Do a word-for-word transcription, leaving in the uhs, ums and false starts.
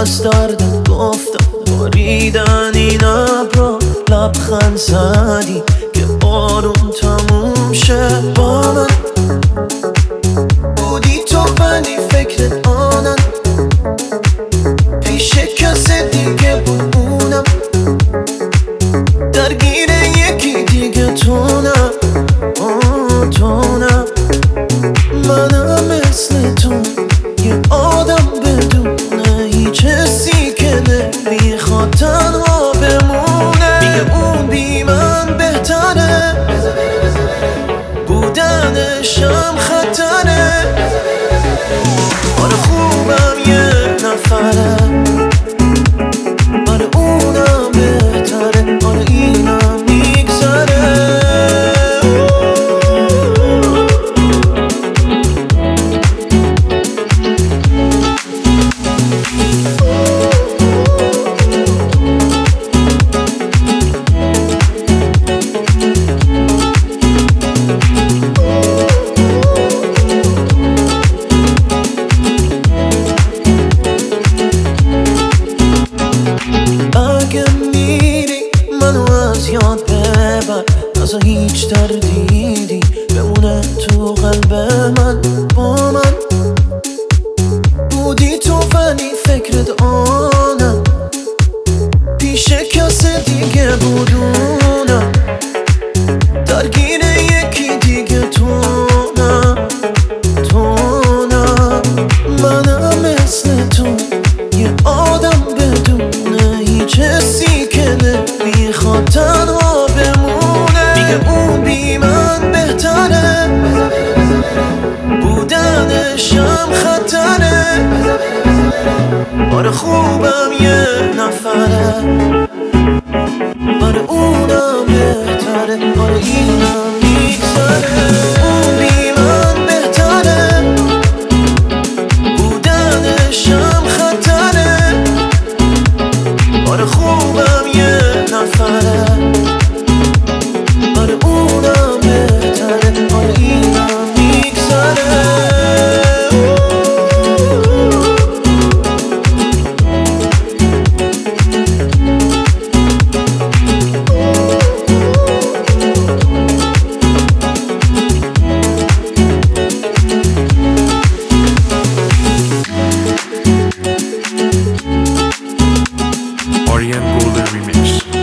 از درد گفتم باریدن این ابرا لبخند زدی که بارون تموم شه با من بودی تو ولی فکرت آنن پیش کس دیگه بود اونم درگیر یکی دیگه تو نه تو نه منم مثل تو یه آدم بدون هیچ حسی که نمیخواد تنها بمونه میگه اون بی من بهتره بودنشم خطره آره خوبم یه نفره آره اونم بهتره آره اینم میگذره یاد ببر از هیچ تردیدی بمونه تو قلب من با من بودی تو ولی فکرت آنم پیش کس دیگه بودونم درگیر یکی دیگه تو نه تو نه منم مثل تو یه آدم بدون هیچ حسی که نمیخواد تنها بمونه میگه اون بی من بهتره بودنشم خطره آره خوبم یه نفره آره اونم بهتره آره اینم میگذره اون بی من بهتره بودنشم خطره آره خوبم یه نفره آره اونم بهتره آره اینم میگذره R E M Golden Remix.